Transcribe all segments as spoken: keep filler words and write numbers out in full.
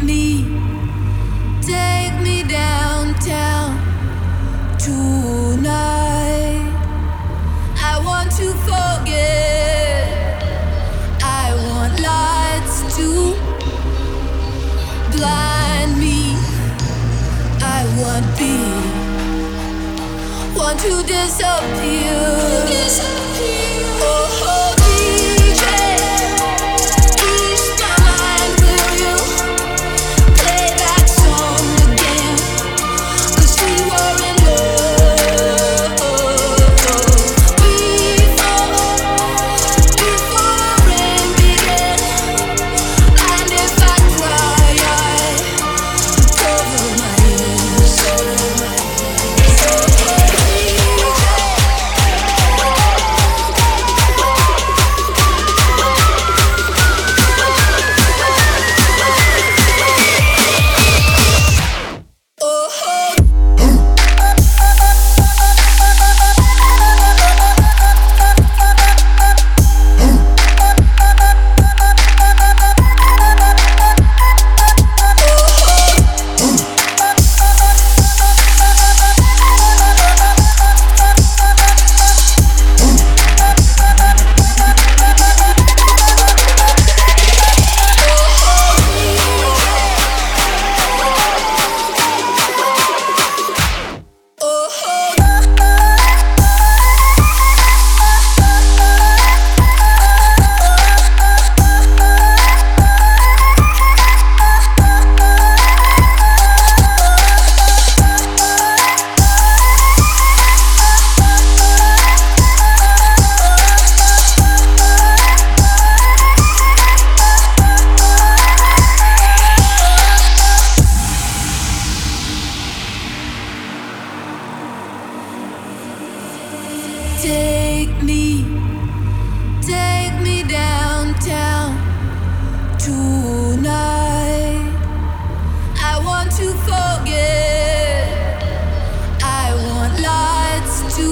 me, take me downtown tonight. I want to forget. I want lights to blind me. I want be, want to disappear. disappear. Oh, oh, D J, ease my mind, will you play that song again? 'Cause we were in love before, before the rain began. And if I cry, I cover my ears. Take me, take me downtown tonight. I want to forget. I want lights to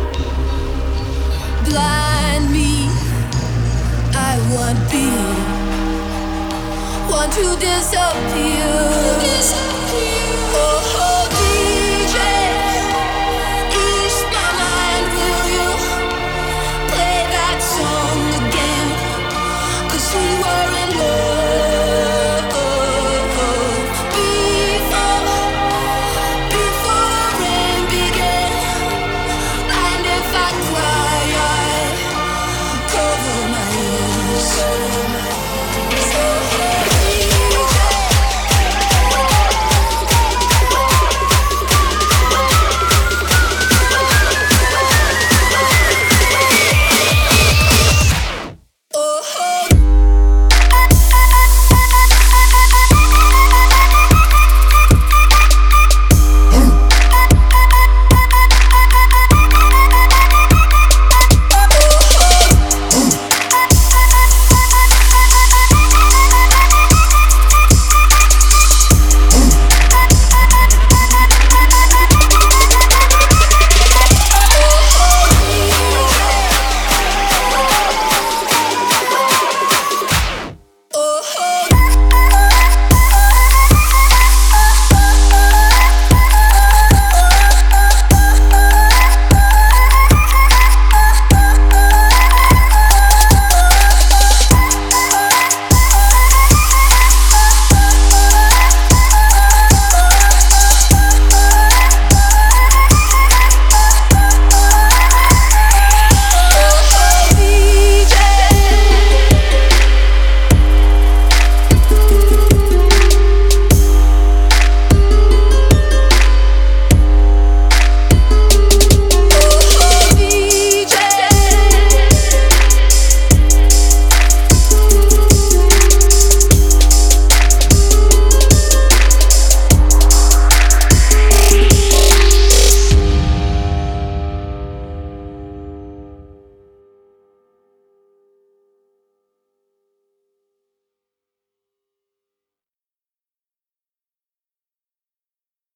blind me. I want be, want to disappear. disappear. Oh, oh.